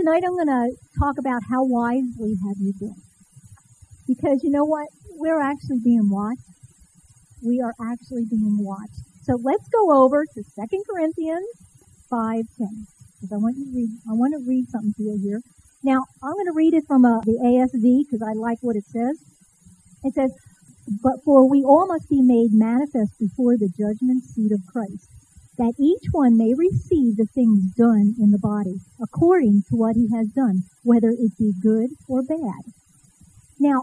tonight I'm going to talk about how wisely have you been. Because you know what? We're actually being watched. We are actually being watched. So let's go over to 2 Corinthians 5:10. Because I want to read something to you here. Now, I'm going to read it from the ASV because I like what it says. It says, "But for we all must be made manifest before the judgment seat of Christ, that each one may receive the things done in the body, according to what he has done, whether it be good or bad." Now,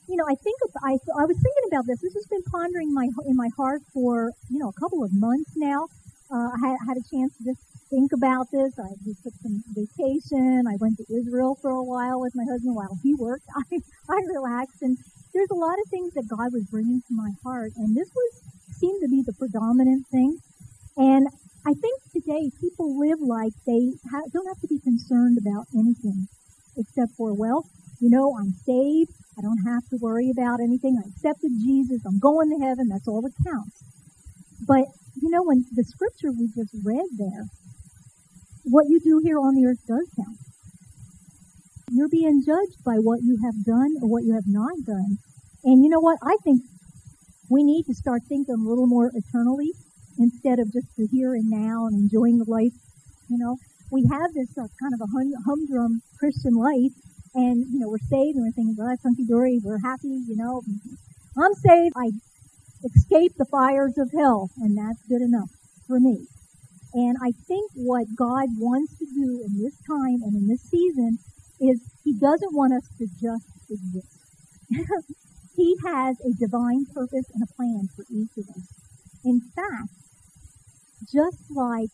I was thinking about this. This has been pondering in my heart for, a couple of months now. I had a chance to just think about this. I just took some vacation. I went to Israel for a while with my husband while he worked. I relaxed, and there's a lot of things that God was bringing to my heart, and this seemed to be the predominant thing. And I think today people live like they don't have to be concerned about anything except for, I'm saved. I don't have to worry about anything. I accepted Jesus. I'm going to heaven. That's all that counts. But, when the scripture we just read there, what you do here on the earth does count. You're being judged by what you have done or what you have not done. And you know what? I think we need to start thinking a little more eternally instead of just the here and now and enjoying the life. We have this kind of a humdrum Christian life, and, we're saved, and we're thinking, well, that's hunky-dory, we're happy, I'm saved, I escaped the fires of hell, and that's good enough for me. And I think what God wants to do in this time and in this season is He doesn't want us to just exist. He has a divine purpose and a plan for each of us. In fact, just like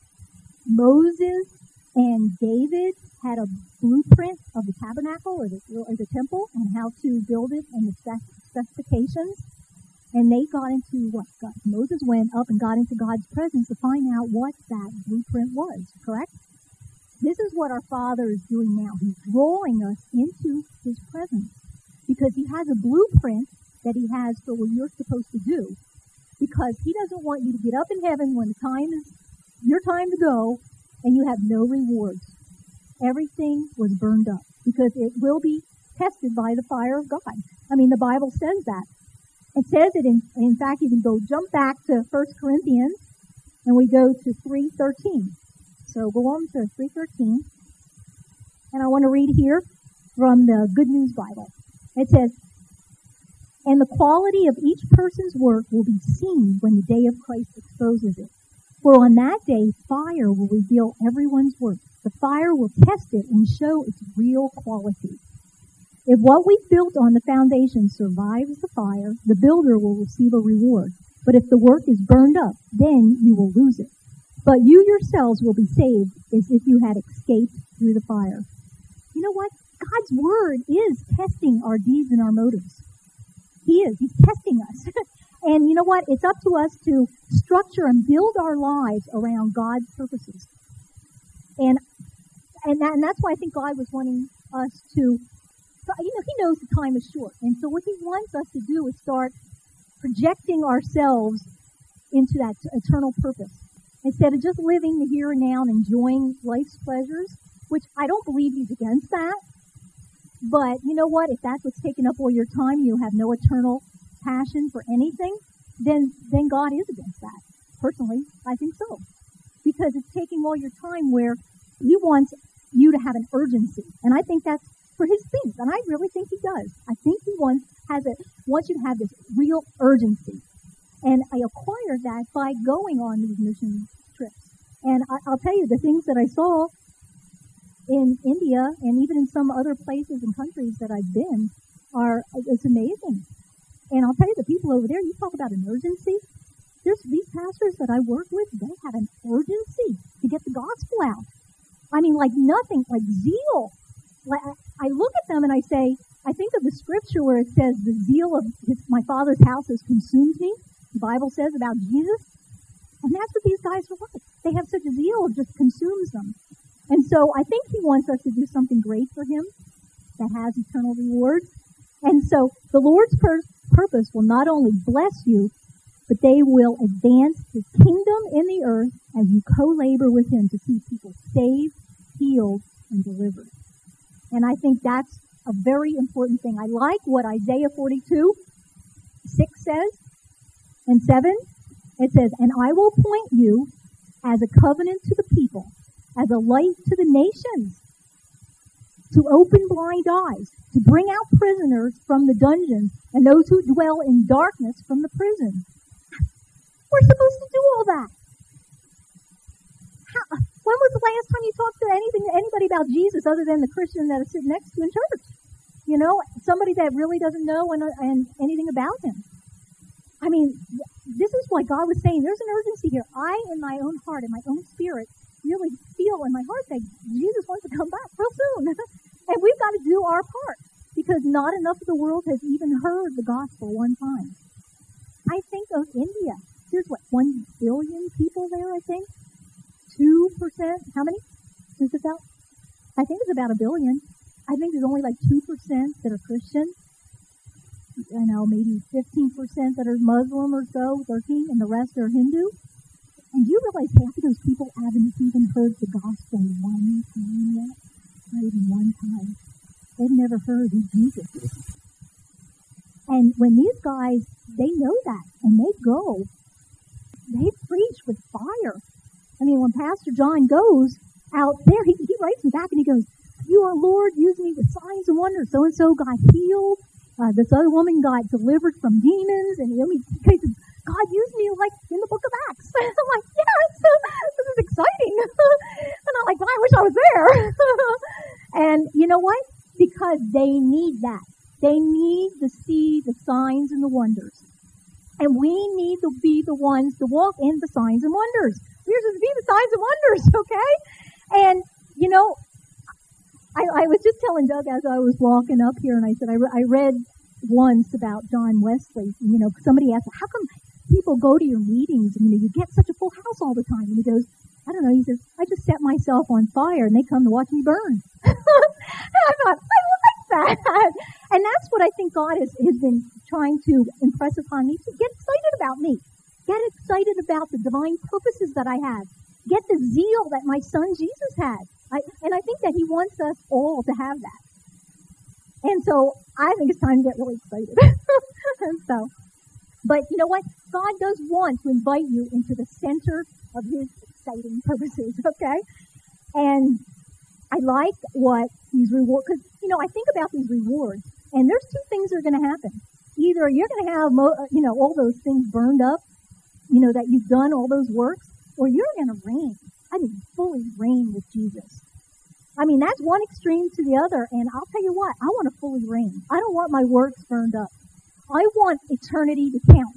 Moses and David had a blueprint of the tabernacle or the temple and how to build it and the specifications, and they got into Moses went up and got into God's presence to find out what that blueprint was, correct? This is what our Father is doing now. He's drawing us into His presence because He has a blueprint that He has for what you're supposed to do, because He doesn't want you to get up in heaven when the time is your time to go and you have no rewards. Everything was burned up because it will be tested by the fire of God. I mean, the Bible says that. It says it in fact, you can jump back to 1 Corinthians and we go to 3:13. So go on to 3:13. And I want to read here from the Good News Bible. It says, "And the quality of each person's work will be seen when the day of Christ exposes it. For on that day, fire will reveal everyone's work. The fire will test it and show its real quality. If what we built on the foundation survives the fire, the builder will receive a reward. But if the work is burned up, then you will lose it. But you yourselves will be saved as if you had escaped through the fire." You know what? God's Word is testing our deeds and our motives. He is. He's testing us. And you know what? It's up to us to structure and build our lives around God's purposes. And that's why I think God was wanting us to, He knows the time is short. And so what He wants us to do is start projecting ourselves into that eternal purpose. Instead of just living the here and now and enjoying life's pleasures, which I don't believe He's against that. But you know what? If that's what's taking up all your time, you have no eternal passion for anything, then God is against that. Personally, I think so. Because it's taking all your time where He wants you to have an urgency. And I think that's for His things. And I really think He does. I think He wants you to have this real urgency. And I acquired that by going on these mission trips. And I'll tell you, the things that I saw in India and even in some other places and countries that I've been it's amazing. And I'll tell you, the people over there, you talk about an urgency. There's these pastors that I work with, they have an urgency to get the gospel out. I mean, like nothing, like zeal. Like I look at them and I say, I think of the scripture where it says, the zeal of my Father's house has consumed me. The Bible says about Jesus. And that's what these guys are like. They have such a zeal, it just consumes them. And so I think He wants us to do something great for Him that has eternal rewards. And so the Lord's purpose will not only bless you, but they will advance His kingdom in the earth as you co-labor with Him to see people saved, healed, and delivered. And I think that's a very important thing. I like what Isaiah 42:6 says and 7. It says, "And I will appoint you as a covenant to the people, as a light to the nations, to open blind eyes, to bring out prisoners from the dungeons, and those who dwell in darkness from the prison." We're supposed to do all that. When was the last time you talked to anybody about Jesus other than the Christian that is sitting next to you in church? You know, somebody that really doesn't know and anything about him. I mean, this is why God was saying there's an urgency here. I, in my own heart, in my own spirit, really feel in my heart that Jesus wants to come back real soon. And we've got to do our part because not enough of the world has even heard the gospel one time. I think of India. There's 1 billion people there, I think. 2%. How many? Is it about? I think it's about 1 billion. I think there's only 2% that are Christian. I know, maybe 15% that are Muslim or so, 13, and the rest are Hindu. And you realize half of those people haven't even heard the gospel one time yet? Not even one time. They've never heard who Jesus is. And when these guys, they know that, and they go, they preach with fire. I mean, when Pastor John goes out there, he writes me back and he goes, "You are Lord, use me with signs and wonders. So-and-so got healed. This other woman got delivered from demons." And he said, "God used me like in the book of Acts." I'm like, yes, this is exciting. And I'm like, well, I wish I was there. And you know what? Because they need that. They need to see the signs and the wonders. And we need to be the ones to walk in the signs and wonders. We're supposed to be the signs and wonders, okay? And, you know, I was just telling Doug as I was walking up here, and I said, I read once about John Wesley. You know, somebody asked, how come people go to your meetings and you get such a full house all the time? And he goes, I don't know. He says, I just set myself on fire, and they come to watch me burn. And I thought, I like that. And that's what I think God has been trying to impress upon me. To get excited about me. Get excited about the divine purposes that I have. Get the zeal that my son Jesus had. And I think that he wants us all to have that. And so I think it's time to get really excited. But you know what? God does want to invite you into the center of his exciting purposes, okay? And I like what these rewards, because, you know, I think about these rewards, and there's two things that are going to happen. Either you're going to have, all those things burned up, that you've done all those works, or you're going to reign. I mean, fully reign with Jesus. I mean, that's one extreme to the other, and I'll tell you what, I want to fully reign. I don't want my works burned up. I want eternity to count.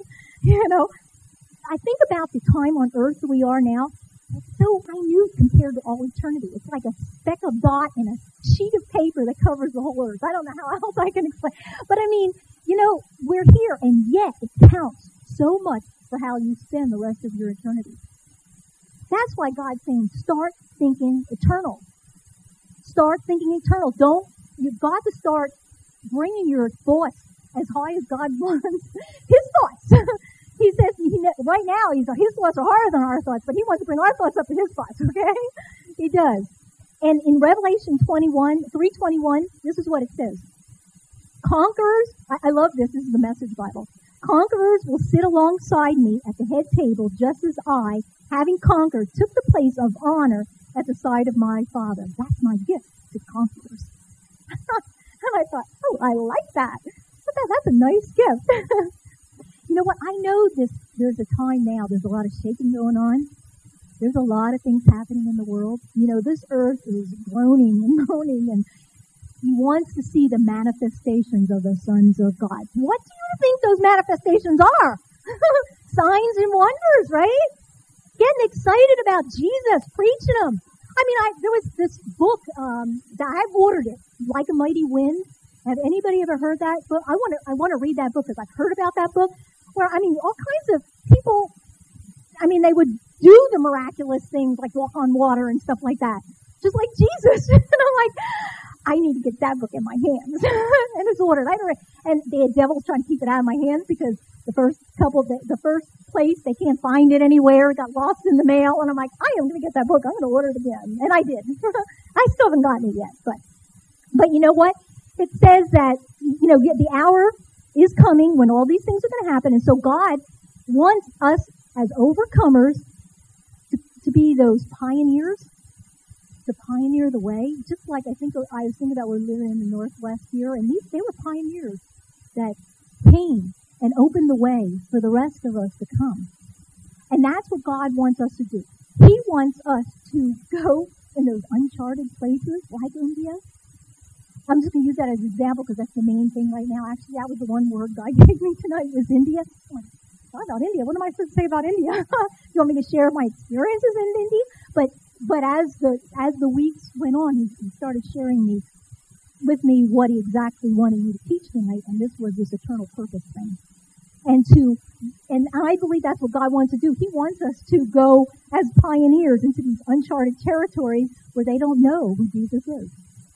I think about the time on earth that we are now. It's so minute compared to all eternity. It's like a speck of dot in a sheet of paper that covers the whole earth. I don't know how else I can explain. But I mean, we're here, and yet it counts so much for how you spend the rest of your eternity. That's why God's saying, start thinking eternal. Start thinking eternal. You've got to start bringing your thoughts as high as God wants his thoughts. He says, right now, his thoughts are higher than our thoughts, but he wants to bring our thoughts up to his thoughts, okay? He does. And in Revelation 3:21, this is what it says. Conquerors, I love this is the Message Bible. Conquerors will sit alongside me at the head table, just as I, having conquered, took the place of honor at the side of my Father. That's my gift to conquerors. And I thought, I like that. That's a nice gift. You know what? I know there's a time now, there's a lot of shaking going on. There's a lot of things happening in the world. This earth is groaning and moaning, and he wants to see the manifestations of the sons of God. What do you think those manifestations are? Signs and wonders, right? Getting excited about Jesus, preaching them. I mean, there was this book that I've ordered it, Like a Mighty Wind. Have anybody ever heard that book? I want to read that book because I've heard about that book. Where, all kinds of people, they would do the miraculous things like walk on water and stuff like that. Just like Jesus. And I'm like, I need to get that book in my hands. And it's ordered. And the devil's trying to keep it out of my hands because the first place, they can't find it anywhere. It got lost in the mail. And I'm like, I am going to get that book. I'm going to order it again. And I did. I still haven't gotten it yet. But But you know what? It says that, the hour is coming when all these things are going to happen. And so God wants us as overcomers to be those pioneers, to pioneer the way. Just like I was thinking about we're living in the Northwest here, and they were pioneers that came and opened the way for the rest of us to come. And that's what God wants us to do. He wants us to go in those uncharted places like India. I'm just going to use that as an example because that's the main thing right now. Actually, that was the one word God gave me tonight was India. About India. What am I supposed to say about India? You want me to share my experiences in India? But as the weeks went on, he started sharing with me what he exactly wanted me to teach tonight, and this was this eternal purpose thing. And I believe that's what God wants to do. He wants us to go as pioneers into these uncharted territories where they don't know who Jesus is.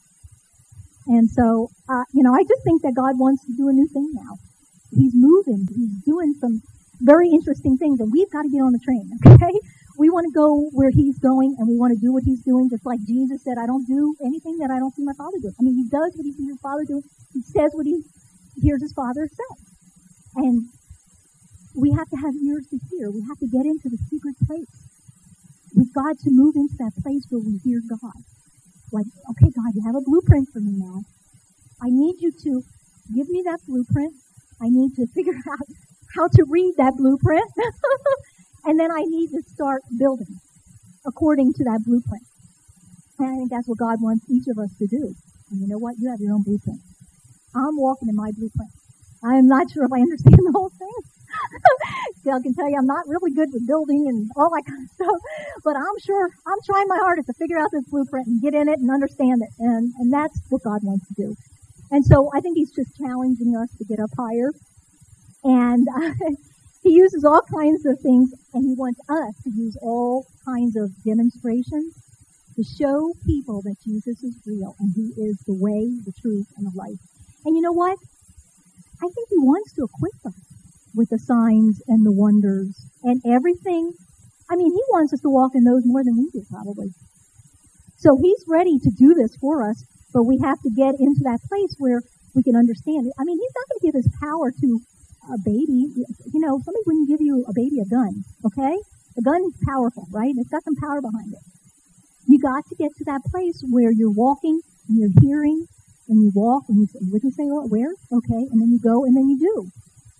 And so, I just think that God wants to do a new thing now. He's moving. He's doing some very interesting things, and we've got to get on the train, okay? We want to go where he's going, and we want to do what he's doing, just like Jesus said, I don't do anything that I don't see my Father do. I mean, he does what he sees his Father do. He says what he hears his Father say. And we have to have ears to hear. We have to get into the secret place. We've got to move into that place where we hear God. Like, okay, God, you have a blueprint for me now. I need you to give me that blueprint. I need to figure out how to read that blueprint. And then I need to start building according to that blueprint. And I think that's what God wants each of us to do. And you know what? You have your own blueprint. I'm walking in my blueprint. I am not sure if I understand the whole thing. I can tell you I'm not really good with building and all that kind of stuff, but I'm sure I'm trying my hardest to figure out this blueprint and get in it and understand it, and that's what God wants to do. And so I think he's just challenging us to get up higher, and he uses all kinds of things, and he wants us to use all kinds of demonstrations to show people that Jesus is real and he is the way, the truth, and the life. And you know what? I think he wants to equip us with the signs and the wonders and everything. I mean, he wants us to walk in those more than we do, probably. So he's ready to do this for us, but we have to get into that place where we can understand it. I mean, he's not going to give his power to a baby. Somebody wouldn't give you a baby a gun, okay? A gun is powerful, right? It's got some power behind it. You got to get to that place where you're walking and you're hearing and you walk and you say, what do you say, where? Okay, and then you go and then you do.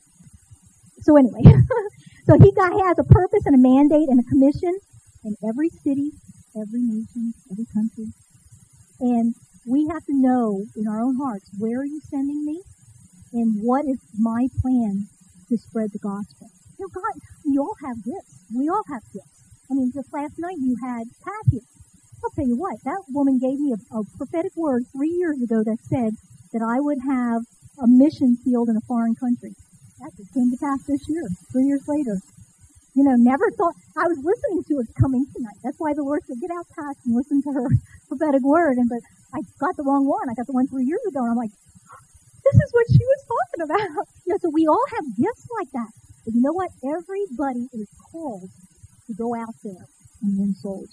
So anyway, so he has a purpose and a mandate and a commission in every city, every nation, every country. And we have to know in our own hearts, where are you sending me? And what is my plan to spread the gospel? God, we all have gifts. We all have gifts. I mean, just last night you had Pat here. I'll tell you what, that woman gave me a prophetic word 3 years ago that said that I would have a mission field in a foreign country. That just came to pass this year, 3 years later. Never thought. I was listening to it coming tonight. That's why the Lord said, get out past and listen to her prophetic word. But I got the wrong one. I got the one 3 years ago, and I'm like, this is what she was talking about. So we all have gifts like that. But you know what? Everybody is called to go out there and win souls.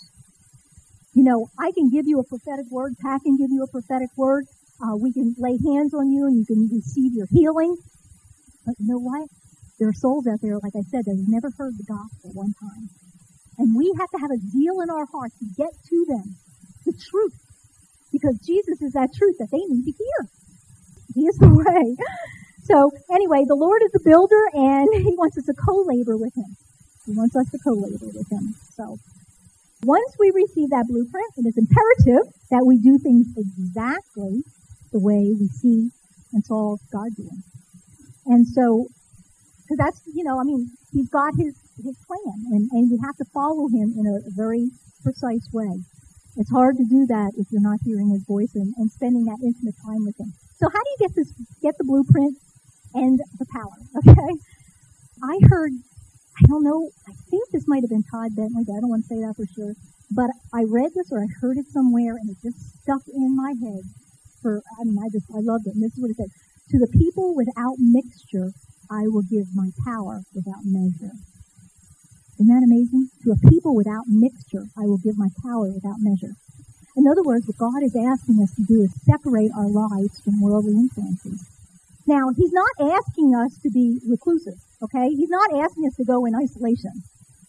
I can give you a prophetic word. Pat can give you a prophetic word. We can lay hands on you and you can receive your healing. But you know what? There are souls out there, like I said, that have never heard the gospel one time. And we have to have a zeal in our hearts to get to them, the truth. Because Jesus is that truth that they need to hear. He is the way. So anyway, the Lord is the builder, and he wants us to co-labor with him. He wants us to co-labor with him. So once we receive that blueprint, it is imperative that we do things exactly the way we see and saw God doing. And so, because that's, he's got his plan, and we have to follow him in a very precise way. It's hard to do that if you're not hearing his voice and spending that intimate time with him. So how do you get the blueprint and the power? Okay? I heard, I don't know, I think this might have been Todd Bentley, but I don't want to say that for sure. But I read this or I heard it somewhere, and it just stuck in my head. I loved it. And this is what it said. To the people without mixture, I will give my power without measure. Isn't that amazing? To a people without mixture, I will give my power without measure. In other words, what God is asking us to do is separate our lives from worldly influences. Now, he's not asking us to be reclusive, okay? He's not asking us to go in isolation.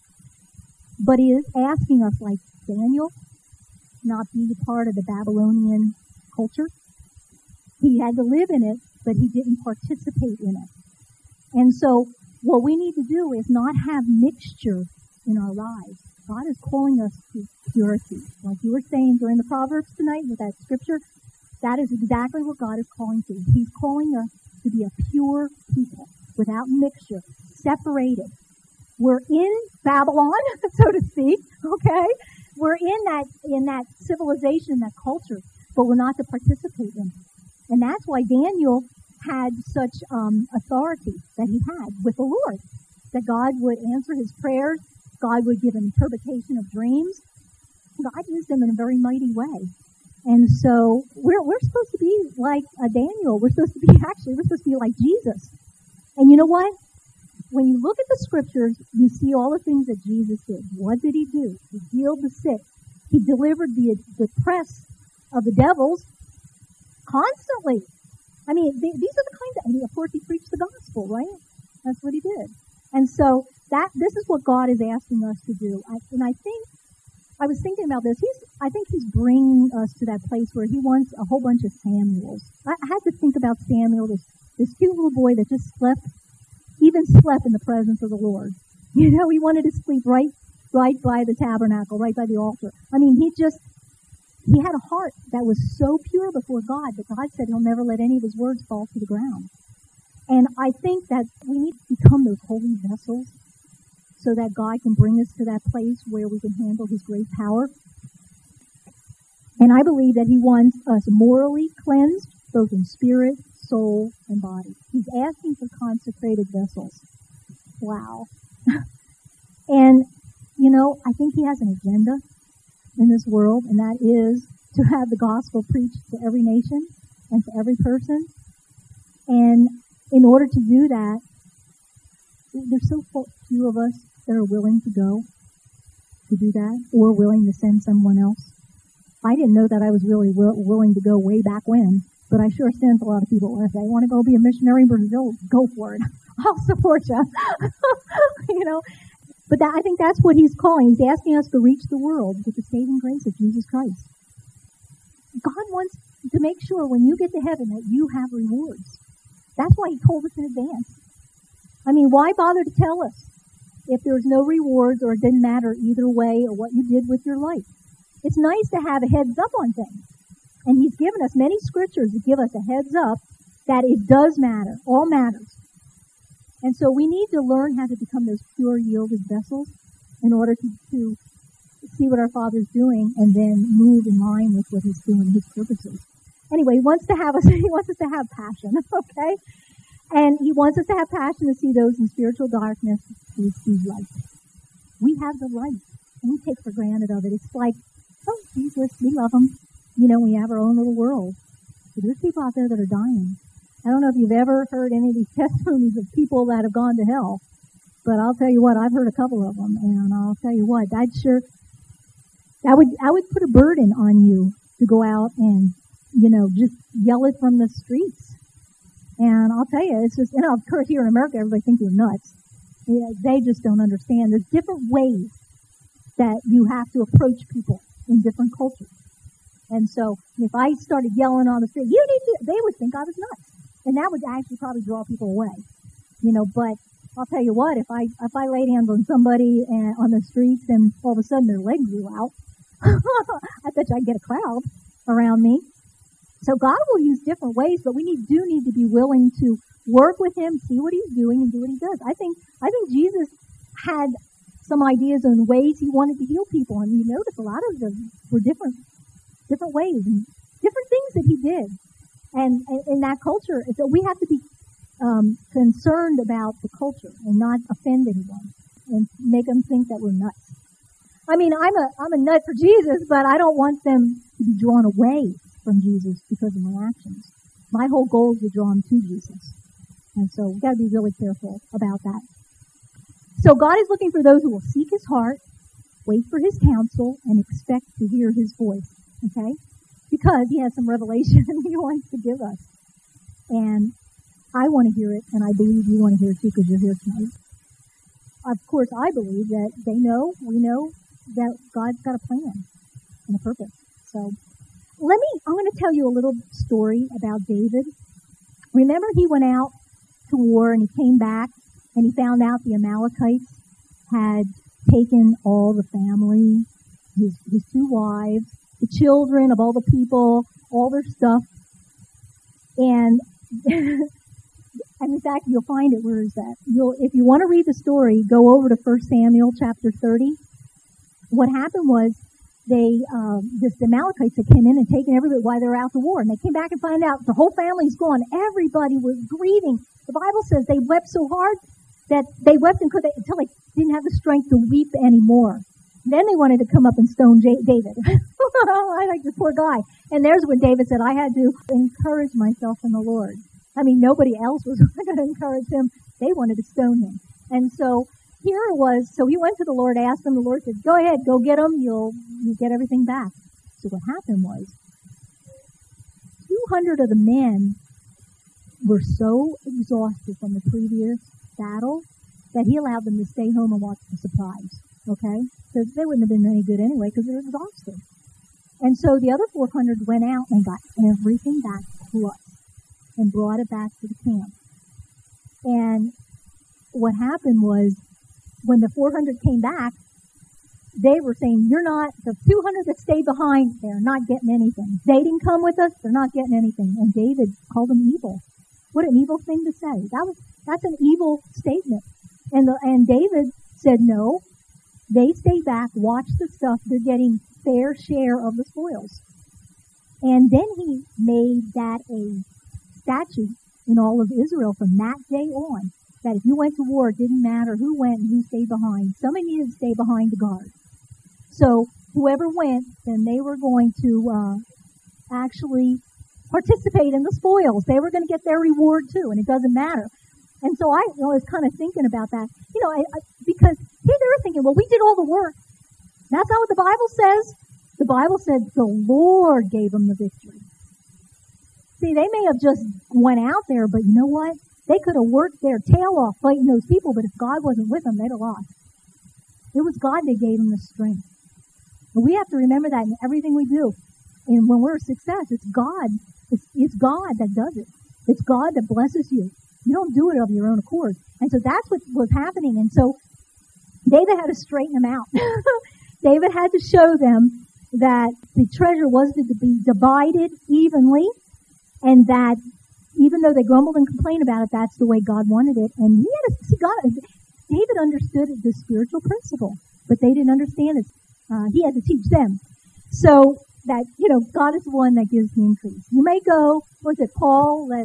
But he is asking us, like Daniel, not be part of the Babylonian culture. He had to live in it, but he didn't participate in it. And so what we need to do is not have mixture in our lives. God is calling us to purity. Like you were saying during the Proverbs tonight with that scripture, that is exactly what God is calling to. He's calling us to be a pure people, without mixture, separated. We're in Babylon, so to speak, okay? We're in that civilization, that culture, but we're not to participate in it. And that's why Daniel had such authority that he had with the Lord, that God would answer his prayers, God would give an interpretation of dreams. God used him in a very mighty way. And so we're supposed to be like Daniel. We're supposed to be like Jesus. And you know what? When you look at the scriptures, you see all the things that Jesus did. What did he do? He healed the sick. He delivered the oppressed of the devils constantly. I mean, these are the kinds of, and of course he preached the gospel, right? That's what he did. And so this is what God is asking us to do. I was thinking about this. I think he's bringing us to that place where he wants a whole bunch of Samuels. I had to think about Samuel, this cute little boy that just slept in the presence of the Lord. You know, he wanted to sleep right by the tabernacle, right by the altar. I mean, he had a heart that was so pure before God that God said he'll never let any of his words fall to the ground. And I think that we need to become those holy vessels so that God can bring us to that place where we can handle his great power. And I believe that he wants us morally cleansed, both in spirit, soul, and body. He's asking for consecrated vessels. Wow. And, you know, I think he has an agenda in this world, and that is to have the gospel preached to every nation and to every person. And in order to do that, there's so few of us that are willing to go to do that or willing to send someone else. I didn't know that I was really willing to go way back when, but I sure sense a lot of people, if they want to go be a missionary in Brazil, go for it. I'll support you. You know, but I think that's what he's calling. He's asking us to reach the world with the saving grace of Jesus Christ. God wants to make sure when you get to heaven that you have rewards. That's why he told us in advance. I mean, why bother to tell us if there's no rewards or it didn't matter either way or what you did with your life? It's nice to have a heads up on things. And he's given us many scriptures that give us a heads up that it does matter, all matters. And so we need to learn how to become those pure, yielded vessels in order to see what our Father's doing and then move in line with what he's doing, his purposes. Anyway, he wants us to have passion, okay? And he wants us to have passion to see those in spiritual darkness to receive light. We have the light, and we take for granted of it. It's like, oh, Jesus, we love him. You know, we have our own little world. But there's people out there that are dying. I don't know if you've ever heard any of these testimonies of people that have gone to hell, but I'll tell you what, I've heard a couple of them, and I'll tell you what, I would put a burden on you to go out and, you know, just yell it from the streets. And I'll tell you, it's just, you know, of course here in America, everybody thinks you're nuts. They just don't understand. There's different ways that you have to approach people in different cultures. And so if I started yelling on the street, you need to, they would think I was nuts. And that would actually probably draw people away. You know, but I'll tell you what, if I laid hands on somebody on the streets and all of a sudden their legs grew out, I bet you I'd get a crowd around me. So God will use different ways, but we do need to be willing to work with him, see what he's doing, and do what he does. I think Jesus had some ideas on ways he wanted to heal people, and you notice a lot of them were different ways and different things that he did. And in that culture, so we have to be concerned about the culture and not offend anyone and make them think that we're nuts. I mean, I'm a nut for Jesus, but I don't want them to be drawn away from Jesus because of my actions. My whole goal is to draw them to Jesus. And so we've got to be really careful about that. So God is looking for those who will seek his heart, wait for his counsel, and expect to hear his voice. okay? Because he has some revelation he wants to give us. And I want to hear it, and I believe you want to hear it too because you're here tonight. Of course, I believe that we know that God's got a plan and a purpose. So I'm going to tell you a little story about David. Remember he went out to war and he came back and he found out the Amalekites had taken all the family, his 2 wives, the children of all the people, all their stuff. And and in fact, you'll find it. Where is that? If you want to read the story, go over to 1 Samuel chapter 30. What happened was the Amalekites had came in and taken everybody while they were out to war. And they came back and found out the whole family's gone. Everybody was grieving. The Bible says they wept so hard that they wept until they didn't have the strength to weep anymore. Then they wanted to come up and stone David. I like this poor guy. And there's when David said, I had to encourage myself in the Lord. I mean, nobody else was going to encourage him. They wanted to stone him. And so here it was. So he went to the Lord, asked him. The Lord said, go ahead, go get them. You'll get everything back. So what happened was 200 of the men were so exhausted from the previous battle that he allowed them to stay home and watch the supplies. Okay? Because they wouldn't have been any good anyway because they were exhausted. And so the other 400 went out and got everything back plus and brought it back to the camp. And what happened was when the 400 came back, they were saying, the 200 that stayed behind, they're not getting anything. They didn't come with us, they're not getting anything. And David called them evil. What an evil thing to say. That's an evil statement. And David said, no, they stay back, watch the stuff, they're getting fair share of the spoils. And then he made that a statute in all of Israel from that day on, that if you went to war, it didn't matter who went and who stayed behind. Somebody needed to stay behind to guard. So whoever went, then they were going to actually participate in the spoils. They were going to get their reward too, and it doesn't matter. And so I was kind of thinking about that, because here they were thinking, well, we did all the work. That's not what the Bible says. The Bible said the Lord gave them the victory. See, they may have just went out there, but you know what? They could have worked their tail off fighting those people, but if God wasn't with them, they'd have lost. It was God that gave them the strength. But we have to remember that in everything we do. And when we're a success, it's God. It's God that does it. It's God that blesses you. You don't do it of your own accord. And so that's what was happening. And so David had to straighten them out. David had to show them that the treasure was to be divided evenly, and that even though they grumbled and complained about it, that's the way God wanted it. And he had to see God. David understood the spiritual principle, but they didn't understand it. He had to teach them. So that, God is the one that gives the increase. You may go, Paul that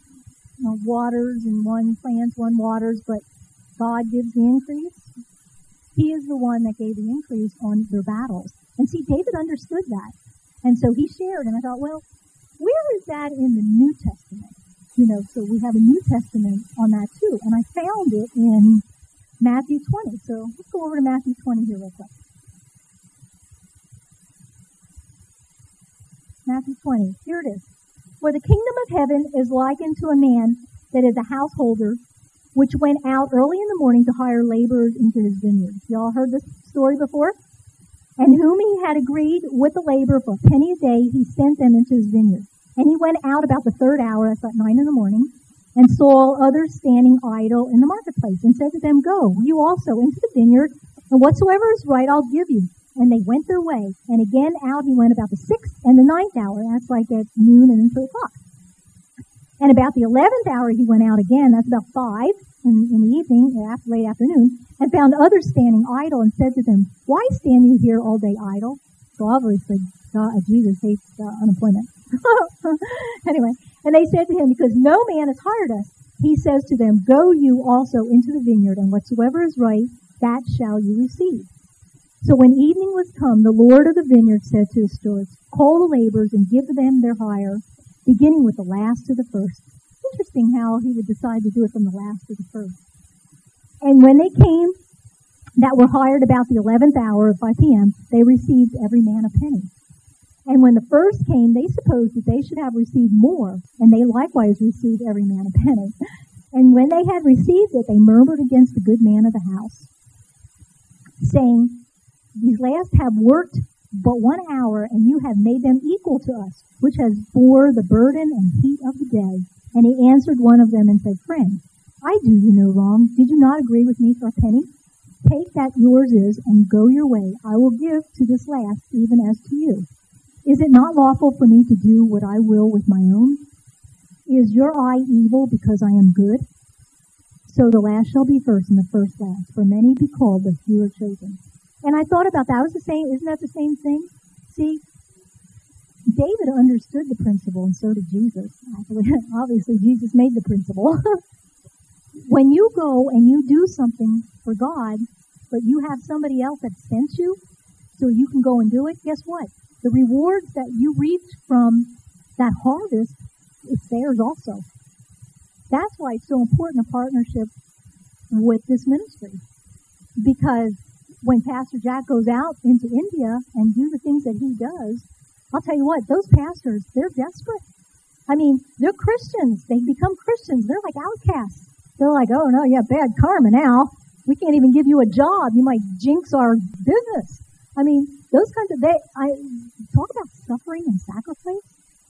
waters and one plants, one waters, but God gives the increase. He is the one that gave the increase on their battles. And see, David understood that. And so he shared, and I thought, well, where is that in the New Testament? So we have a New Testament on that too. And I found it in Matthew 20. So let's go over to Matthew 20 here real quick. Matthew 20. Here it is. For the kingdom of heaven is likened to a man that is a householder, which went out early in the morning to hire laborers into his vineyard. Y'all heard this story before? And whom he had agreed with the labor for a penny a day, he sent them into his vineyard. And he went out about the 3rd hour, that's about 9 in the morning, and saw others standing idle in the marketplace, and said to them, Go, you also, into the vineyard, and whatsoever is right I'll give you. And they went their way. And again out he went about the 6th and the 9th hour. That's like at noon and 3 o'clock. And about the 11th hour he went out again. That's about 5 in the evening, late afternoon, and found others standing idle and said to them, Why stand you here all day idle? So obviously Jesus hates unemployment. Anyway, and they said to him, Because no man has hired us, he says to them, Go you also into the vineyard, and whatsoever is right, that shall you receive. So when evening was come, the Lord of the vineyard said to his stewards, Call the laborers and give them their hire, beginning with the last to the first. Interesting how he would decide to do it from the last to the first. And when they came that were hired about the 11th hour of 5 p.m., they received every man a penny. And when the first came, they supposed that they should have received more, and they likewise received every man a penny. And when they had received it, they murmured against the good man of the house, saying, these last have worked but 1 hour, and you have made them equal to us, which has bore the burden and heat of the day. And he answered one of them and said, friend, I do you no wrong. Did you not agree with me for a penny? Take that yours is, and go your way. I will give to this last, even as to you. Is it not lawful for me to do what I will with my own? Is your eye evil because I am good? So the last shall be first, and the first last. For many be called, but few are chosen. And I thought about that. I was the same. Isn't that the same thing? See, David understood the principle, and so did Jesus. Obviously, Jesus made the principle. When you go and you do something for God, but you have somebody else that sent you so you can go and do it, guess what? The rewards that you reach from that harvest, it's theirs also. That's why it's so important a partnership with this ministry. Because when Pastor Jack goes out into India and do the things that he does, I'll tell you what, those pastors, they're desperate. I mean, they're Christians. They become Christians. They're like outcasts. They're like, oh no, you have bad karma now. We can't even give you a job. You might jinx our business. I mean, those kinds of, talk about suffering and sacrifice.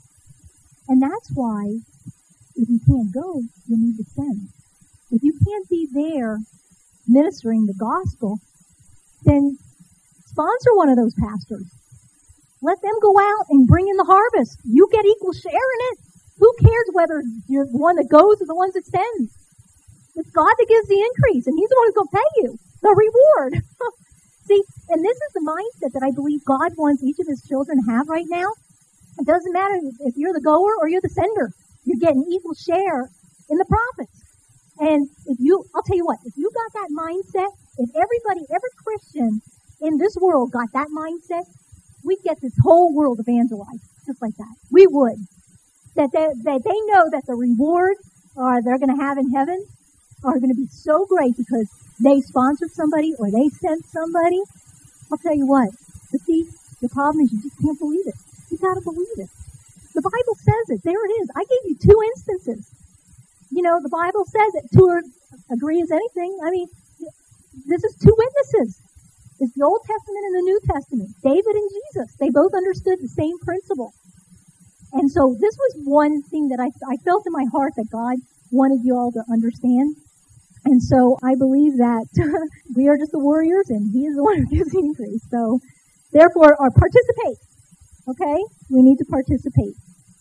And that's why, if you can't go, you need to send. If you can't be there ministering the gospel, then sponsor one of those pastors. Let them go out and bring in the harvest. You get equal share in it. Who cares whether you're the one that goes or the ones that sends? It's God that gives the increase, and He's the one who's going to pay you the reward. See, and this is the mindset that I believe God wants each of His children to have right now. It doesn't matter if you're the goer or you're the sender. You're getting equal share in the profits. And I'll tell you what, if you got that mindset, if every Christian in this world got that mindset, we'd get this whole world evangelized, just like that. We would. That they know that the rewards they're going to have in heaven are going to be so great because they sponsored somebody or they sent somebody. I'll tell you what, but see, the problem is you just can't believe it. You got to believe it. The Bible says it. There it is. I gave you 2 instances. You know, the Bible says that 2 agree as anything. I mean, this is 2 witnesses. It's the Old Testament and the New Testament. David and Jesus. They both understood the same principle. And so this was one thing that I felt in my heart that God wanted you all to understand. And so I believe that we are just the warriors and He is the one who gives the increase. So therefore, participate. Okay? We need to participate.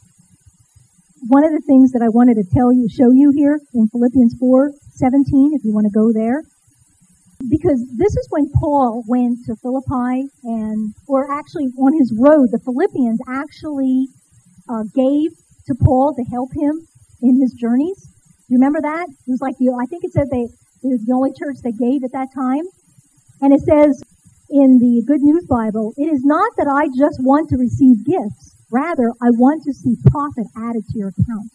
One of the things that I wanted to show you here in Philippians 4:17, if you want to go there, because this is when Paul went to Philippi or actually on his road, the Philippians actually gave to Paul to help him in his journeys. You remember that? It was like I think it said it was the only church that gave at that time. And it says in the Good News Bible, it is not that I just want to receive gifts. Rather, I want to see profit added to your account.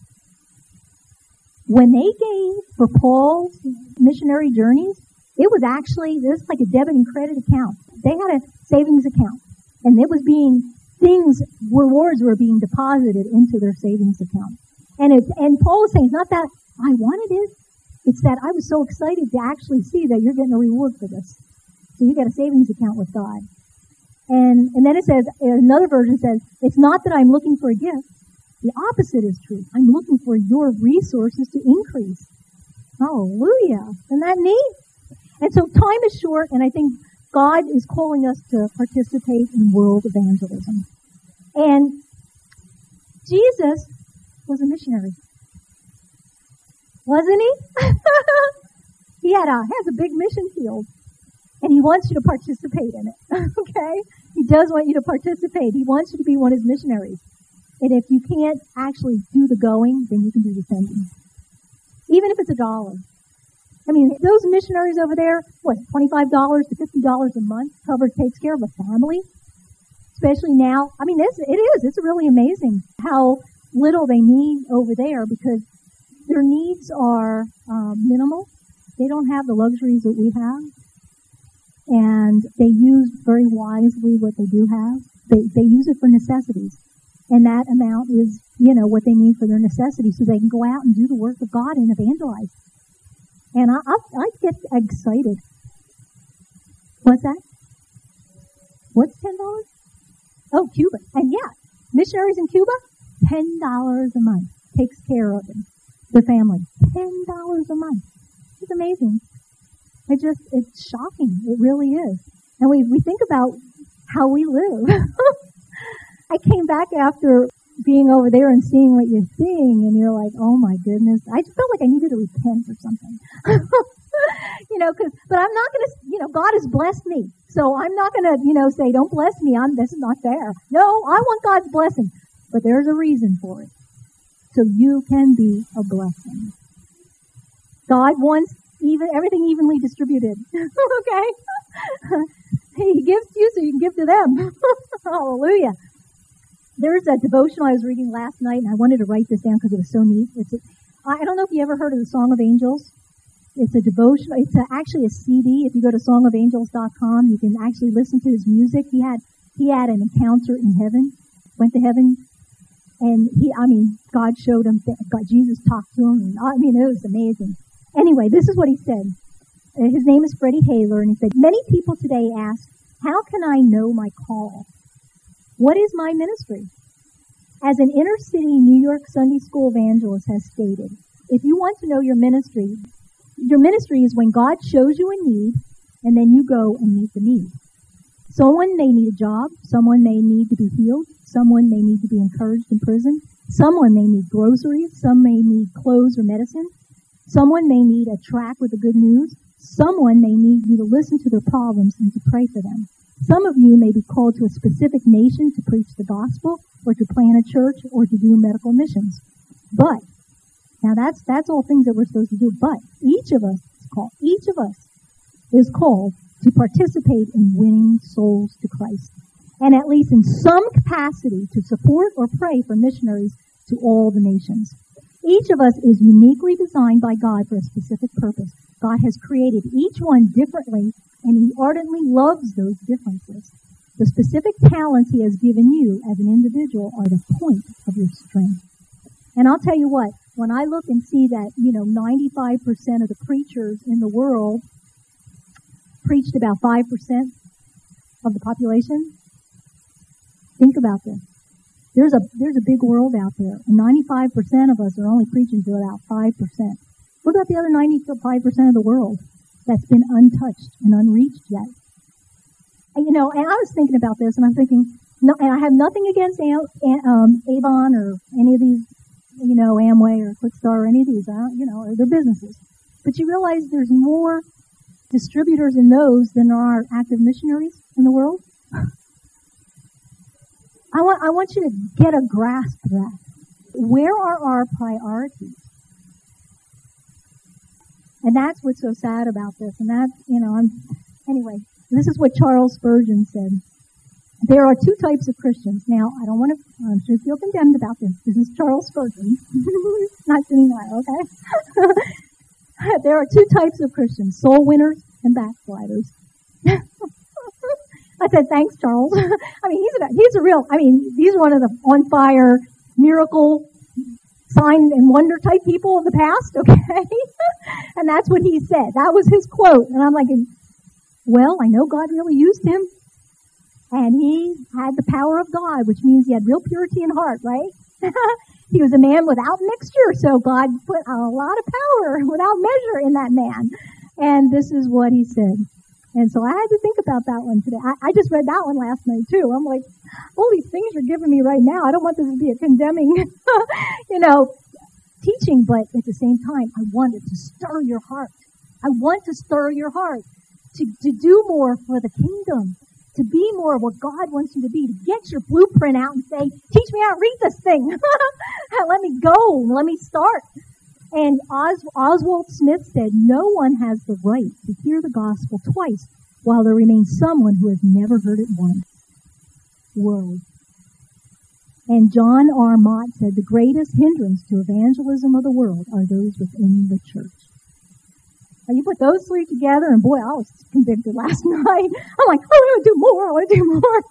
When they gave for Paul's missionary journeys, it was actually, this like a debit and credit account. They had a savings account. And it was rewards were being deposited into their savings account. And Paul was saying, it's not that I wanted it. It's that I was so excited to actually see that you're getting a reward for this. So you got a savings account with God. And then it says, another version says, it's not that I'm looking for a gift. The opposite is true. I'm looking for your resources to increase. Hallelujah. Isn't that neat? And so time is short, and I think God is calling us to participate in world evangelism. And Jesus was a missionary. Wasn't he? He has a big mission field. And He wants you to participate in it. Okay? He does want you to participate. He wants you to be one of His missionaries. And if you can't actually do the going, then you can do the sending. Even if it's $1. I mean, those missionaries over there, $25 to $50 a month takes care of a family? Especially now. I mean, it is. It's really amazing how little they need over there because their needs are minimal. They don't have the luxuries that we have. And they use very wisely what they do have. They use it for necessities. And that amount is, what they need for their necessities so they can go out and do the work of God and evangelize. And I get excited. What's that? What's $10? Oh, Cuba. And yeah, missionaries in Cuba, $10 a month takes care of them, their family. $10 a month. It's amazing. It's shocking. It really is. And we think about how we live. I came back after being over there and seeing what you're seeing, and you're like, oh my goodness. I just felt like I needed to repent or something. But I'm not going to, God has blessed me. So I'm not going to, say, don't bless me. This is not fair. No, I want God's blessing. But there's a reason for it. So you can be a blessing. God wants everything evenly distributed. Okay? He gives to you so you can give to them. Hallelujah. There's a devotional I was reading last night, and I wanted to write this down because it was so neat. I don't know if you ever heard of the Song of Angels. It's a devotional. It's actually a CD. If you go to songofangels.com, you can actually listen to his music. He had an encounter in heaven, went to heaven, and God showed him. Jesus talked to him. And, it was amazing. Anyway, this is what he said. His name is Freddie Haler, and he said, many people today ask, how can I know my call? What is my ministry? As an inner city New York Sunday school evangelist has stated, if you want to know your ministry is when God shows you a need, and then you go and meet the need. Someone may need a job. Someone may need to be healed. Someone may need to be encouraged in prison. Someone may need groceries. Some may need clothes or medicine. Someone may need a tract with the good news. Someone may need you to listen to their problems and to pray for them. Some of you may be called to a specific nation to preach the gospel, or to plant a church, or to do medical missions. But, now that's all things that we're supposed to do, but each of us is called to participate in winning souls to Christ, and at least in some capacity to support or pray for missionaries to all the nations. Each of us is uniquely designed by God for a specific purpose. God has created each one differently, and He ardently loves those differences. The specific talents He has given you as an individual are the point of your strength. And I'll tell you what, when I look and see that, 95% of the preachers in the world preached about 5% of the population, think about this. There's a big world out there, and 95% of us are only preaching to about 5%. What about the other 95% of the world that's been untouched and unreached yet? And I was thinking about this, and I'm thinking, no, and I have nothing against Avon or any of these, Amway or Quickstar or any of these, or their businesses. But you realize there's more distributors in those than there are active missionaries in the world? I want you to get a grasp of that. Where are our priorities? And that's what's so sad about this. And that's, anyway, this is what Charles Spurgeon said. There are two types of Christians. Now, I'm sure you feel condemned about this. This is Charles Spurgeon. Not sitting there, okay? There are two types of Christians, soul winners and backsliders. I said, thanks, Charles. He's a real, these are one of the on fire, miracle, sign and wonder type people of the past, okay? And that's what he said. That was his quote. And I'm like, well, I know God really used him. And he had the power of God, which means he had real purity in heart, right? He was a man without mixture, so God put a lot of power without measure in that man. And this is what he said. And so I had to think about that one today. I just read that one last night, too. I'm like, all these things you're giving me right now, I don't want this to be a condemning, teaching, but at the same time, I want it to stir your heart. I want to stir your heart to do more for the kingdom, to be more of what God wants you to be, to get your blueprint out and say, teach me how to read this thing. Let me go. Let me start. And Oswald Smith said, no one has the right to hear the gospel twice while there remains someone who has never heard it once. Whoa. And John R. Mott said, the greatest hindrance to evangelism of the world are those within the church. And you put those three together, and boy, I was convicted last night. I'm like, I want to do more. I want to do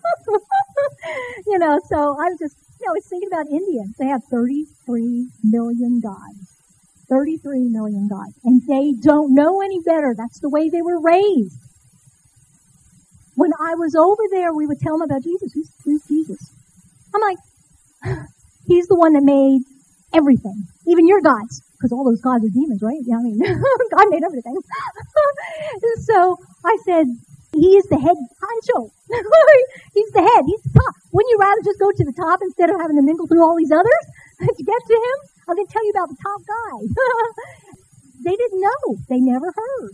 more. So I was thinking about India. They have 33 million gods. 33 million gods. And they don't know any better. That's the way they were raised. When I was over there, we would tell them about Jesus. Who's Jesus? I'm like, he's the one that made everything. Even your gods. Because all those gods are demons, right? Yeah, I mean, God made everything. So I said, he is the head honcho. He's the head. He's the top. Wouldn't you rather just go to the top instead of having to mingle through all these others to get to him? I'm going to tell you about the top guy. They didn't know. They never heard.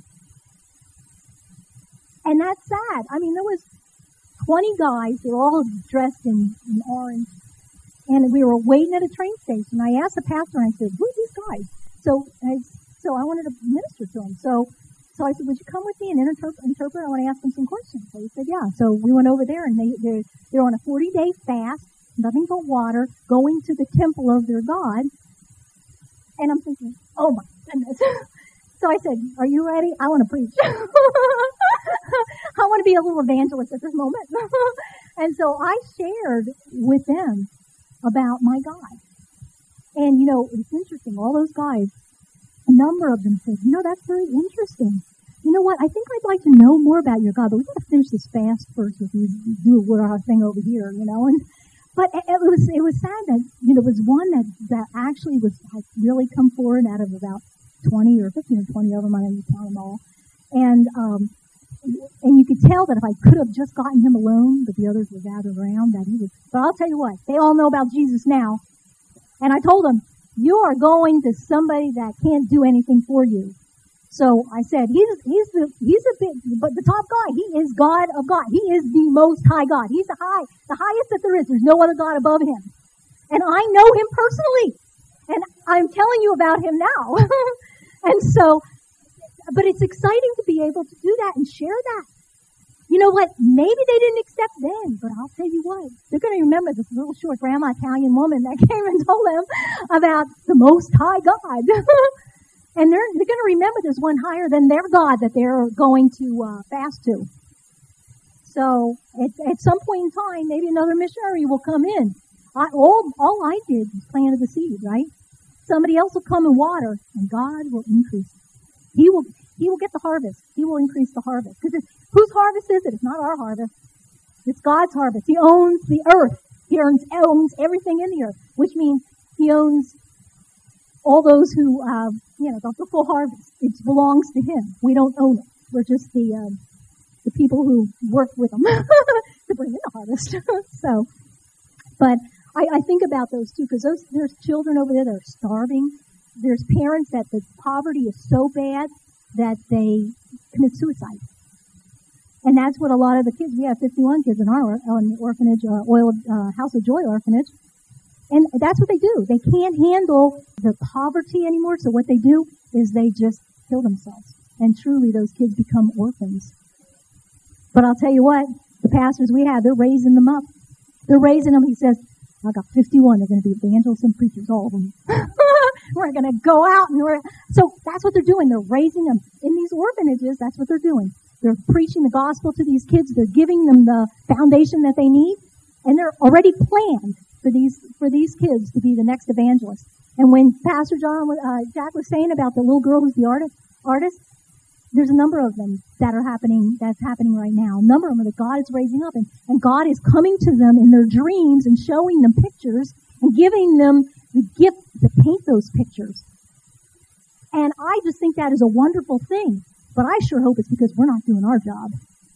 And that's sad. I mean, there was 20 guys. They were all dressed in orange. And we were waiting at a train station. I asked the pastor, and I said, who are these guys? So I wanted to minister to them. So I said, would you come with me and interpret? I want to ask them some questions. So he said, yeah. So we went over there, and they're on a 40-day fast, nothing but water, going to the temple of their God. And I'm thinking, oh my goodness. So I said, are you ready? I want to preach. I want to be a little evangelist at this moment. And so I shared with them about my God. And, it's interesting. All those guys, a number of them said, that's very interesting. You know what? I think I'd like to know more about your God, but we've got to finish this fast first with you do our thing over here, But it was sad that, there was one that actually had really come forward out of about 20 or 15 or 20 of them. I don't even count them all. And you could tell that if I could have just gotten him alone, but the others were gathered around, that he was. But I'll tell you what, they all know about Jesus now. And I told them, you are going to somebody that can't do anything for you. So I said, but the top guy, he is God of God. He is the most high God. He's the highest that there is. There's no other God above him. And I know him personally. And I'm telling you about him now. And so, but it's exciting to be able to do that and share that. You know what? Maybe they didn't accept then, but I'll tell you what. They're going to remember this little short grandma Italian woman that came and told them about the Most High God. And they're going to remember there's one higher than their God that they're going to fast to. So at some point in time, maybe another missionary will come in. All I did was planted the seed, right? Somebody else will come and water, and God will increase. He will get the harvest. He will increase the harvest. Because whose harvest is it? It's not our harvest. It's God's harvest. He owns the earth. He owns everything in the earth, which means he owns all those who, the full harvest. It belongs to him. We don't own it. We're just the people who work with him to bring in the harvest. But I think about those too, because there's children over there that are starving. There's parents that the poverty is so bad that they commit suicide. And that's what a lot of the kids, we have 51 kids in our orphanage, House of Joy orphanage. And that's what they do. They can't handle the poverty anymore, so what they do is they just kill themselves. And truly, those kids become orphans. But I'll tell you what, the pastors we have, they're raising them up. They're raising them. He says, I got 51. They're going to be evangelists and preachers, all of them. We're going to go out. So that's what they're doing. They're raising them. In these orphanages, that's what they're doing. They're preaching the gospel to these kids. They're giving them the foundation that they need. And they're already planned for these kids to be the next evangelist. And when Pastor Jack was saying about the little girl who's the artist, there's a number of them that's happening right now. A number of them that God is raising up, and God is coming to them in their dreams and showing them pictures and giving them the gift to paint those pictures. And I just think that is a wonderful thing. But I sure hope it's because we're not doing our job.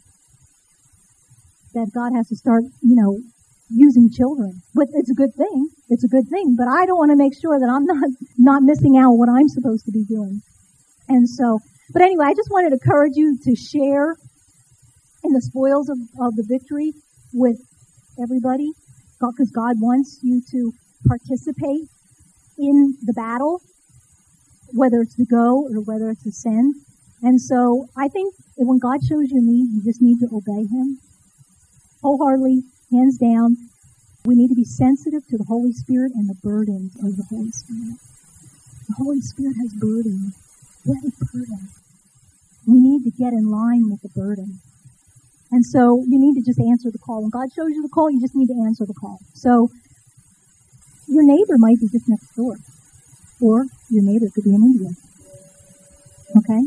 That God has to start, using children. But it's a good thing. It's a good thing. But I don't want to make sure that I'm not missing out what I'm supposed to be doing. And so, but anyway, I just wanted to encourage you to share in the spoils of the victory with everybody, because God wants you to participate in the battle, whether it's to go or whether it's to send. And so I think that when God shows you a need, you just need to obey him wholeheartedly, hands down. We need to be sensitive to the Holy Spirit and the burdens of the Holy Spirit. The Holy Spirit has burdens. What is burden? We need to get in line with the burden. And so you need to just answer the call. When God shows you the call, you just need to answer the call. So your neighbor might be just next door. Or your neighbor could be in India. Okay?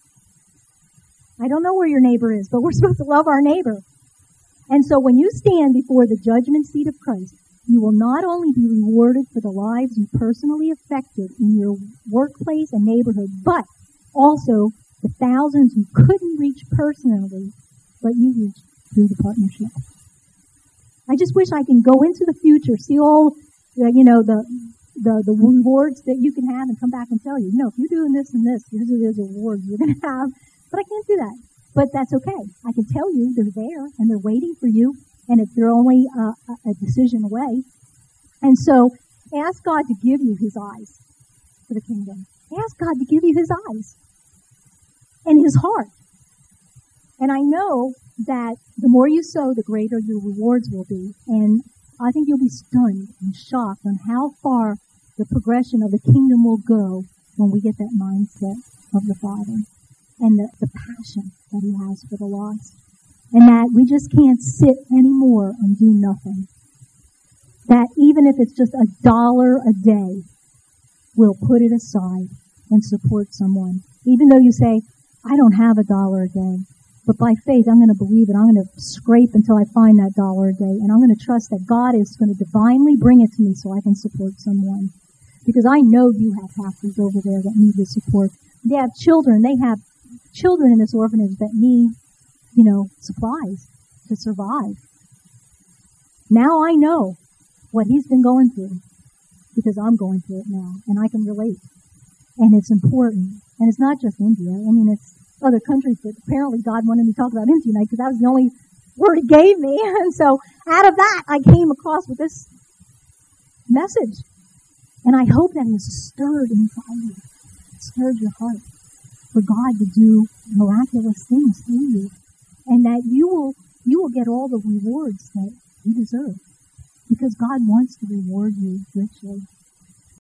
I don't know where your neighbor is, but we're supposed to love our neighbor. And so when you stand before the judgment seat of Christ, you will not only be rewarded for the lives you personally affected in your workplace and neighborhood, but also the thousands you couldn't reach personally, but you reached through the partnership. I just wish I can go into the future, see all the rewards that you can have and come back and tell you, if you're doing this and this, here's the rewards you're going to have. But I can't do that. But that's okay. I can tell you they're there and they're waiting for you, and if they're only a decision away. And so ask God to give you his eyes for the kingdom. Ask God to give you his eyes and his heart. And I know that the more you sow, the greater your rewards will be. And I think you'll be stunned and shocked on how far the progression of the kingdom will go when we get that mindset of the Father and the passion that he has for the lost. And that we just can't sit anymore and do nothing. That even if it's just $1 a day, we'll put it aside and support someone. Even though you say, I don't have $1 a day. But by faith, I'm going to believe it. I'm going to scrape until I find that $1 a day. And I'm going to trust that God is going to divinely bring it to me so I can support someone. Because I know you have pastors over there that need the support. They have children. They have children in this orphanage that need, supplies to survive. Now I know what he's been going through because I'm going through it now. And I can relate. And it's important. And it's not just India. It's other countries, but apparently God wanted me to talk about India tonight because that was the only word he gave me. And so out of that, I came across with this message. And I hope that has stirred inside you, stirred your heart for God to do miraculous things through you. And that you will get all the rewards that you deserve because God wants to reward you richly.